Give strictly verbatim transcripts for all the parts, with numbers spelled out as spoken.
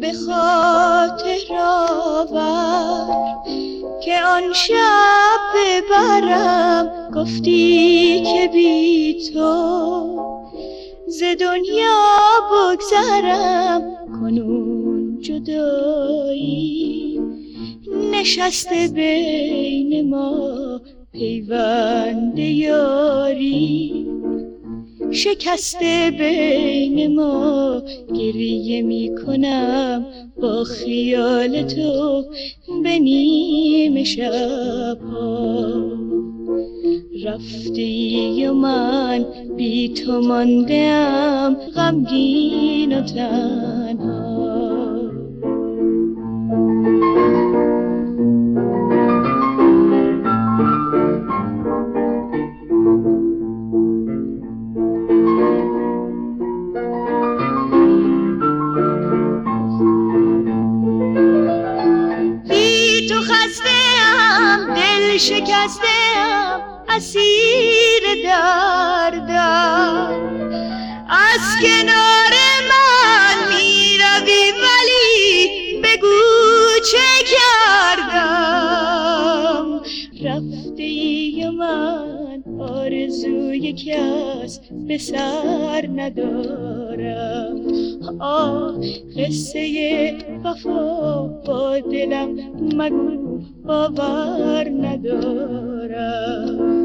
به خاطر آور که آن شب ببرم، گفتی که بی تو ز دنیا بگذرم. کنون جدایی نشسته بین ما، پیوند یاری شکسته بین ما. گریه می کنم با خیال تو به نیمه شب‌ها. رفتی و من بی تو ماندم، غمگین و تنها. بی تو خسته‌ام، دل شکسته‌ام، اسیر دردم. از کنار من می روی ولی بگو چه کردم. رفتی و من آرزوی کس به سر ندارم. آه قصه وفا با دلم مگو، باور ندارم.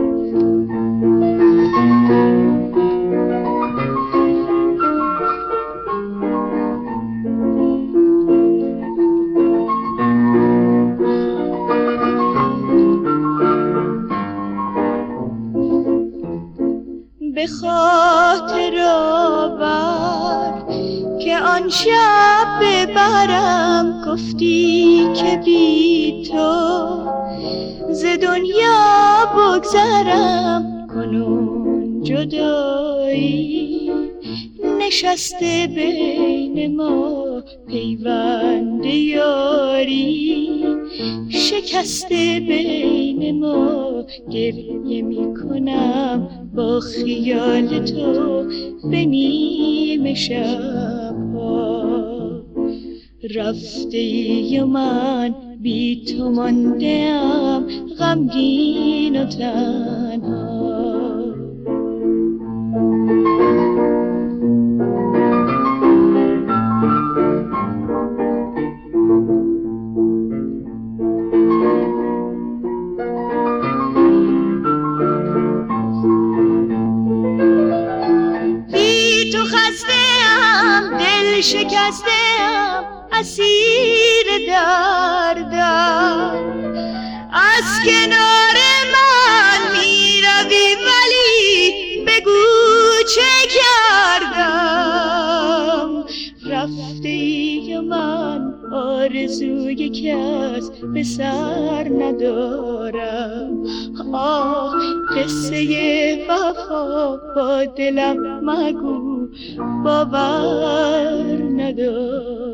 به خاطر آور که آن شب ببرم، گفتی که بی تو ز دنیا بگذرم. کنون جدایی نشسته بین ما، پیوند یاری شکسته بین ما. گریه می کنم با خیال تو به نیمه شب‌ها. رفتی و من بی تو ماندم، غمگین و تنها. شکسته‌ام، اسیر دردم. از کنار من می روی ولی بگو چه کردم. رفتی و من آرزوی کس به سر ندارم. آه قصه وفا با دلم مگو، باور ندارم.